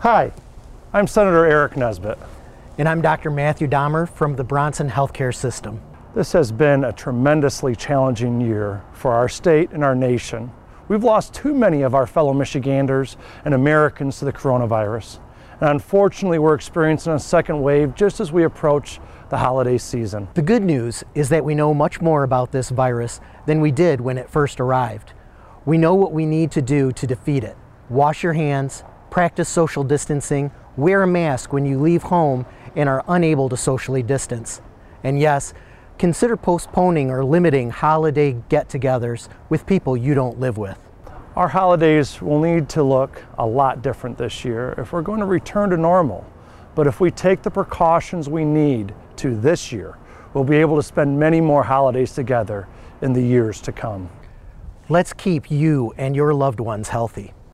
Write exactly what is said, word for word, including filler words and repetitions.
Hi, I'm Senator Eric Nesbitt. And I'm Doctor Matthew Dahmer from the Bronson Healthcare System. This has been a tremendously challenging year for our state and our nation. We've lost too many of our fellow Michiganders and Americans to the coronavirus. And unfortunately, we're experiencing a second wave just as we approach the holiday season. The good news is that we know much more about this virus than we did when it first arrived. We know what we need to do to defeat it. Wash your hands, practice social distancing, wear a mask when you leave home and are unable to socially distance. And yes, consider postponing or limiting holiday get-togethers with people you don't live with. Our holidays will need to look a lot different this year if we're going to return to normal. But if we take the precautions we need to this year, we'll be able to spend many more holidays together in the years to come. Let's keep you and your loved ones healthy.